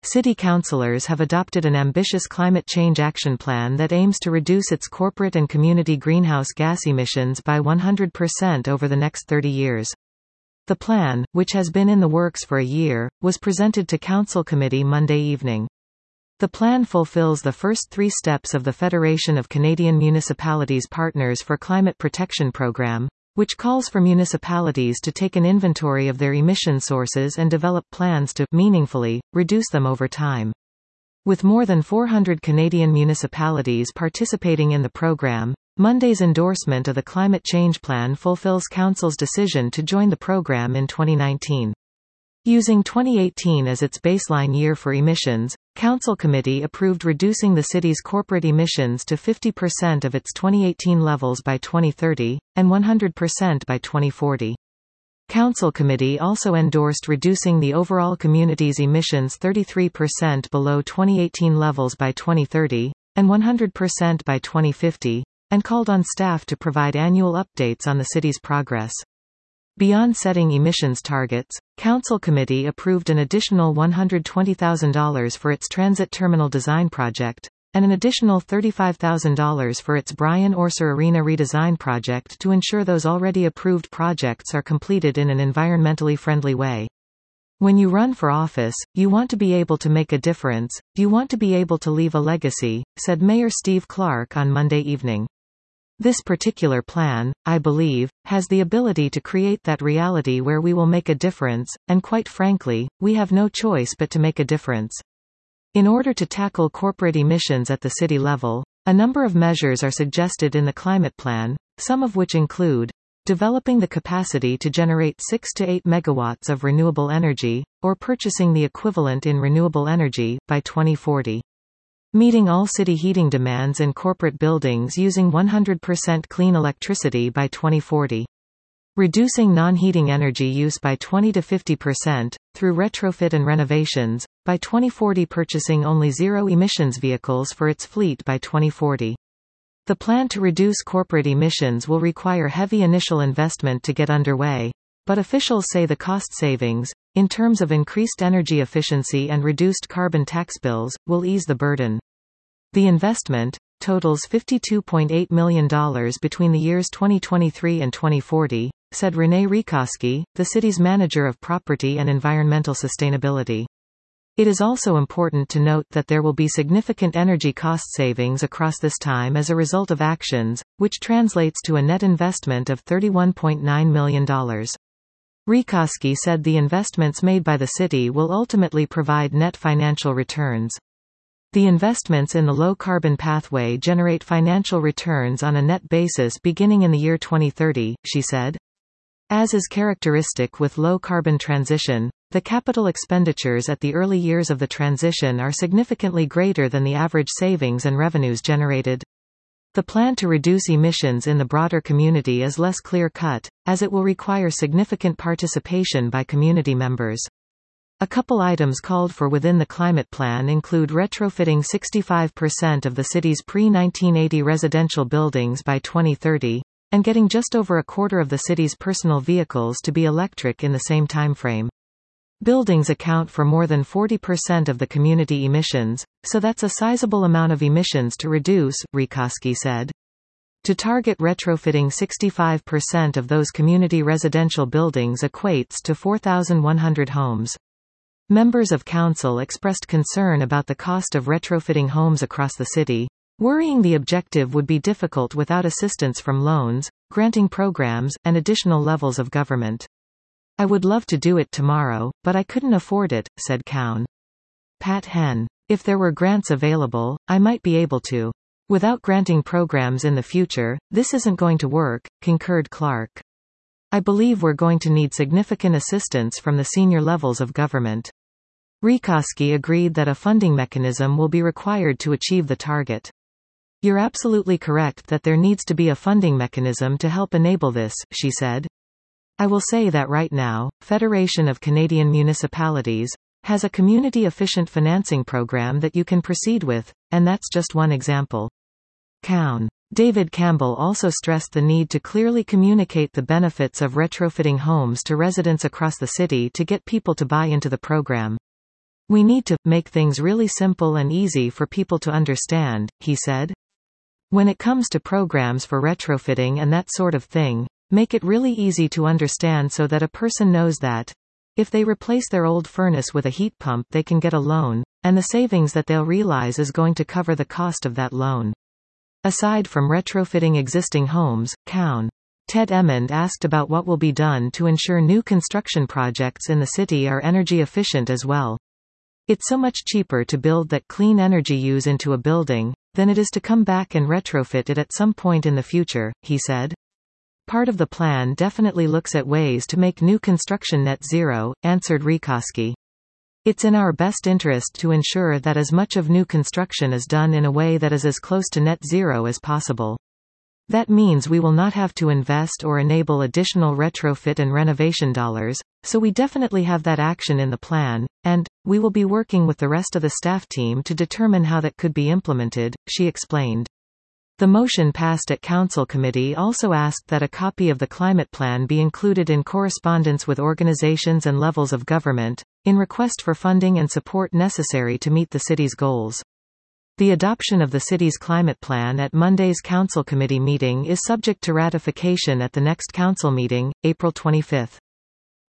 City councillors have adopted an ambitious climate change action plan that aims to reduce its corporate and community greenhouse gas emissions by 100% over the next 30 years. The plan, which has been in the works for a year, was presented to Council Committee Monday evening. The plan fulfills the first 3 steps of the Federation of Canadian Municipalities Partners for Climate Protection Programme, which calls for municipalities to take an inventory of their emission sources and develop plans to meaningfully reduce them over time. With more than 400 Canadian municipalities participating in the program, Monday's endorsement of the climate change plan fulfills Council's decision to join the program in 2019. Using 2018 as its baseline year for emissions, Council Committee approved reducing the city's corporate emissions to 50% of its 2018 levels by 2030, and 100% by 2040. Council Committee also endorsed reducing the overall community's emissions 33% below 2018 levels by 2030, and 100% by 2050, and called on staff to provide annual updates on the city's progress. Beyond setting emissions targets, Council Committee approved an additional $120,000 for its transit terminal design project, and an additional $35,000 for its Brian Orser Arena redesign project to ensure those already approved projects are completed in an environmentally friendly way. When you run for office, you want to be able to make a difference, you want to be able to leave a legacy, said Mayor Steve Clark on Monday evening. This particular plan, I believe, has the ability to create that reality where we will make a difference, and quite frankly, we have no choice but to make a difference. In order to tackle corporate emissions at the city level, a number of measures are suggested in the climate plan, some of which include developing the capacity to generate 6 to 8 megawatts of renewable energy, or purchasing the equivalent in renewable energy, by 2040. Meeting all city heating demands in corporate buildings using 100% clean electricity by 2040. Reducing non-heating energy use by 20 to 50%, through retrofit and renovations, by 2040 purchasing only zero-emissions vehicles for its fleet by 2040. The plan to reduce corporate emissions will require heavy initial investment to get underway, but officials say the cost savings, in terms of increased energy efficiency and reduced carbon tax bills, will ease the burden. The investment totals $52.8 million between the years 2023 and 2040, said Renee Rikoski, the city's manager of property and environmental sustainability. It is also important to note that there will be significant energy cost savings across this time as a result of actions, which translates to a net investment of $31.9 million. Rikoski said the investments made by the city will ultimately provide net financial returns. The investments in the low-carbon pathway generate financial returns on a net basis beginning in the year 2030, she said. As is characteristic with low-carbon transition, the capital expenditures at the early years of the transition are significantly greater than the average savings and revenues generated. The plan to reduce emissions in the broader community is less clear-cut, as it will require significant participation by community members. A couple items called for within the climate plan include retrofitting 65% of the city's pre-1980 residential buildings by 2030, and getting just over a quarter of the city's personal vehicles to be electric in the same timeframe. Buildings account for more than 40% of the community emissions, so that's a sizable amount of emissions to reduce, Rikoski said. To target retrofitting 65% of those community residential buildings equates to 4,100 homes. Members of council expressed concern about the cost of retrofitting homes across the city, worrying the objective would be difficult without assistance from loans, granting programs, and additional levels of government. I would love to do it tomorrow, but I couldn't afford it, said Cowan. Pat Henn. If there were grants available, I might be able to. Without granting programs in the future, this isn't going to work, concurred Clark. I believe we're going to need significant assistance from the senior levels of government. Rikoski agreed that a funding mechanism will be required to achieve the target. You're absolutely correct that there needs to be a funding mechanism to help enable this, she said. I will say that right now, Federation of Canadian Municipalities has a community-efficient financing program that you can proceed with, and that's just one example. Cowan. David Campbell also stressed the need to clearly communicate the benefits of retrofitting homes to residents across the city to get people to buy into the program. "We need to make things really simple and easy for people to understand," he said. "When it comes to programs for retrofitting and that sort of thing, make it really easy to understand so that a person knows that if they replace their old furnace with a heat pump they can get a loan, and the savings that they'll realize is going to cover the cost of that loan." Aside from retrofitting existing homes, Cown. Ted Emmond asked about what will be done to ensure new construction projects in the city are energy efficient as well. "It's so much cheaper to build that clean energy use into a building than it is to come back and retrofit it at some point in the future," he said. "Part of the plan definitely looks at ways to make new construction net zero," answered Rikoski. "It's in our best interest to ensure that as much of new construction is done in a way that is as close to net zero as possible. That means we will not have to invest or enable additional retrofit and renovation dollars, so we definitely have that action in the plan, and we will be working with the rest of the staff team to determine how that could be implemented," she explained. The motion passed at Council Committee also asked that a copy of the climate plan be included in correspondence with organizations and levels of government, in request for funding and support necessary to meet the city's goals. The adoption of the city's climate plan at Monday's Council Committee meeting is subject to ratification at the next council meeting, April 25.